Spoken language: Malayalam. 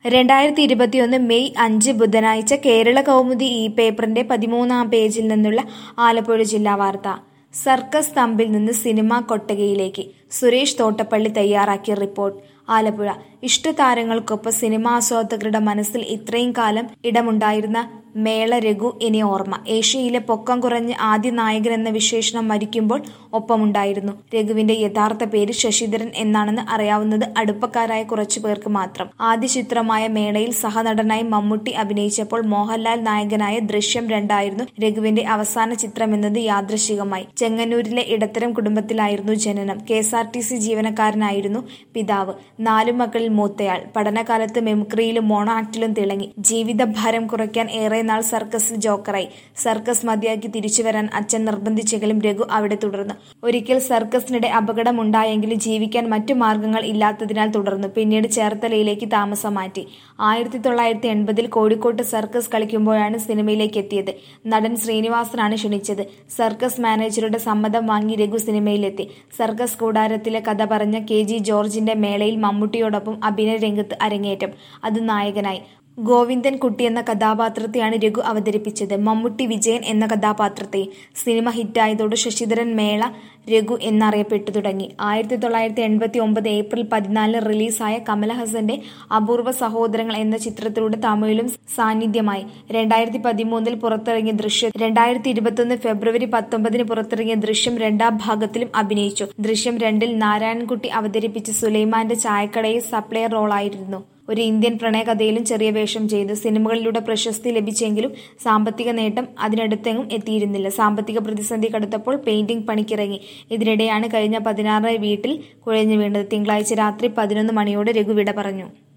2021 മെയ് 5 ബുധനാഴ്ച കേരള കൗമുദി ഈ പേപ്പറിന്റെ 13-ാം പേജിൽ നിന്നുള്ള ആലപ്പുഴ ജില്ലാ വാർത്ത. സർക്കസ് തമ്പിൽ നിന്ന് സിനിമാ കൊട്ടകയിലേക്ക്. സുരേഷ് തോട്ടപ്പള്ളി തയ്യാറാക്കിയ റിപ്പോർട്ട്. ആലപ്പുഴ. ഇഷ്ടതാരങ്ങൾക്കൊപ്പം സിനിമാസ്വാദകരുടെ മനസ്സിൽ ഇത്രയും കാലം ഇടമുണ്ടായിരുന്ന മേള രഘു ഇനി ഓർമ്മ. ഏഷ്യയിലെ പൊക്കം കുറഞ്ഞ ആദ്യ നായകൻ എന്ന വിശേഷണം മരിക്കുമ്പോൾ ഒപ്പമുണ്ടായിരുന്നു. രഘുവിന്റെ യഥാർത്ഥ പേര് ശശിധരൻ എന്നാണെന്ന് അറിയാവുന്നത് അടുപ്പക്കാരായ കുറച്ചു പേർക്ക് മാത്രം. ആദ്യ ചിത്രമായ മേളയിൽ സഹനടനായി മമ്മൂട്ടി അഭിനയിച്ചപ്പോൾ മോഹൻലാൽ നായകനായ ദൃശ്യം 2 ആയിരുന്നു രഘുവിന്റെ അവസാന ചിത്രമെന്നത് യാദൃശ്ചികമായി. ചെങ്ങന്നൂരിലെ ഇടത്തരം കുടുംബത്തിലായിരുന്നു ജനനം. KSRTC ജീവനക്കാരനായിരുന്നു പിതാവ്. 4 മക്കളിൽ മൂത്തയാൾ. പഠനകാലത്ത് മിമിക്രിയിലും മോണോ ആക്ടിലും തിളങ്ങി. ജീവിതഭാരം കുറയ്ക്കാൻ ഏറെ നാൾ സർക്കസിൽ ജോക്കറായി. സർക്കസ് മതിയാക്കി തിരിച്ചുവരാൻ അച്ഛൻ നിർബന്ധിച്ചെങ്കിലും രഘു അവിടെ തുടർന്നു. ഒരിക്കൽ സർക്കസിനിടെ അപകടം ഉണ്ടായെങ്കിലും ജീവിക്കാൻ മറ്റു മാർഗങ്ങൾ ഇല്ലാത്തതിനാൽ തുടർന്നു. പിന്നീട് ചേർത്തലയിലേക്ക് താമസം മാറ്റി. 1980-ൽ കോഴിക്കോട്ട് സർക്കസ് കളിക്കുമ്പോഴാണ് സിനിമയിലേക്ക് എത്തിയത്. നടൻ ശ്രീനിവാസനാണ് ക്ഷണിച്ചത്. സർക്കസ് മാനേജറുടെ സമ്മതം വാങ്ങി രഘു സിനിമയിലെത്തി. സർക്കസ് കൂടാരത്തിലെ കഥ പറഞ്ഞ KG ജോർജിന്റെ മേളയിൽ മമ്മൂട്ടിയോടൊപ്പം അഭിനയ രംഗത്ത് അരങ്ങേറ്റം. അത് നായകനായി. ഗോവിന്ദൻ കുട്ടി എന്ന കഥാപാത്രത്തെയാണ് രഘു അവതരിപ്പിച്ചത്. മമ്മൂട്ടി വിജയൻ എന്ന കഥാപാത്രത്തെയും. സിനിമ ഹിറ്റായതോടെ ശശിധരൻ മേള രഘു എന്നറിയപ്പെട്ടു തുടങ്ങി. 1989 ഏപ്രിൽ 14 റിലീസായ കമലഹാസന്റെ അപൂർവ സഹോദരങ്ങൾ എന്ന ചിത്രത്തിലൂടെ തമിഴിലും സാന്നിധ്യമായി. 2013 പുറത്തിറങ്ങിയ ദൃശ്യം 2021 ഫെബ്രുവരി 19 പുറത്തിറങ്ങിയ ദൃശ്യം 2-ാം ഭാഗത്തിലും അഭിനയിച്ചു. ദൃശ്യം 2-ൽ നാരായണൻകുട്ടി അവതരിപ്പിച്ച സുലൈമാന്റെ ചായക്കടയിൽ സപ്ലയർ റോളായിരുന്നു. ഒരു ഇന്ത്യൻ പ്രണയകഥയിലും ചെറിയ വേഷം ചെയ്തു. സിനിമകളിലൂടെ പ്രശസ്തി ലഭിച്ചെങ്കിലും സാമ്പത്തിക നേട്ടം അതിനടുത്തെങ്ങും എത്തിയിരുന്നില്ല. സാമ്പത്തിക പ്രതിസന്ധി കടുത്തപ്പോൾ പെയിന്റിംഗ് പണിക്കിറങ്ങി. ഇതിനിടെയാണ് കഴിഞ്ഞ 16 വീട്ടിൽ കുഴഞ്ഞു വീണത്. തിങ്കളാഴ്ച രാത്രി 11 മണിയോടെ രഘു വിട പറഞ്ഞു.